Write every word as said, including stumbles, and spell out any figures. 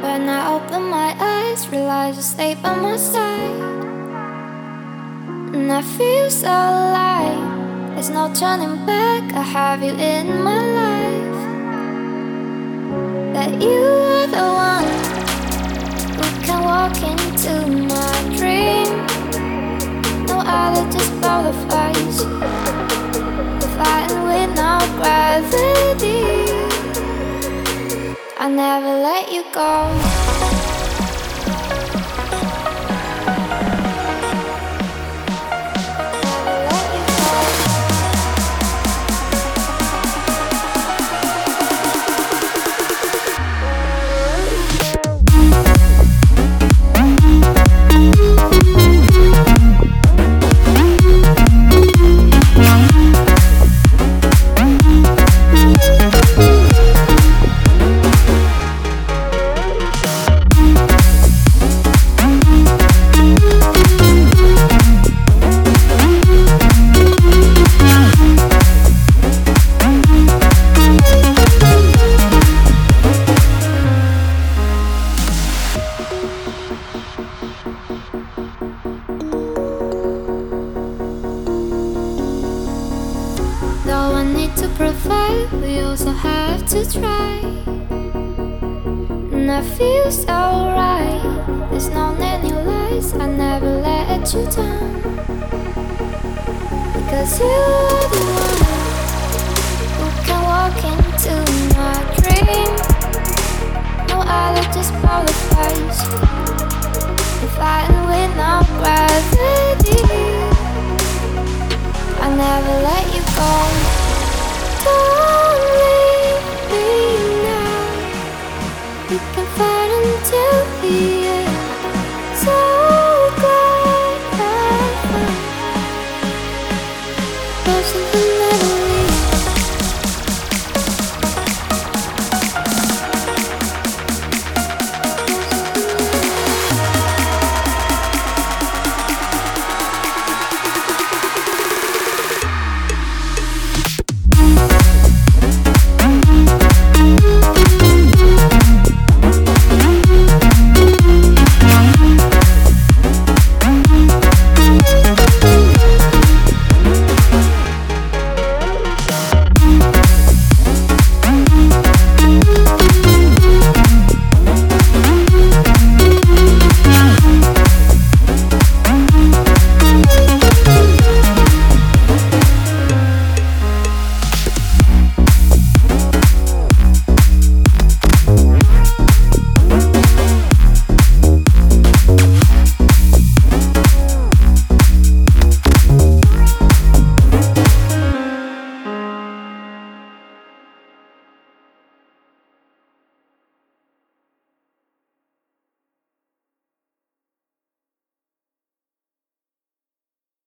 When I open my eyes, realize you stay by my side, and I feel so alive. There's no turning back, I have you in my life. That you are the one who can walk into my dream. No other, just butterflies, flying with no gravity. I'll never let you go. Though I need to provide, we also have to try. And I feel so right. There's no any lies, I never let you down. Because you are the one who can walk into my dream. No other, just butterflies, flying with no gravity. I'll never let you go. Don't leave me now. We can fight until the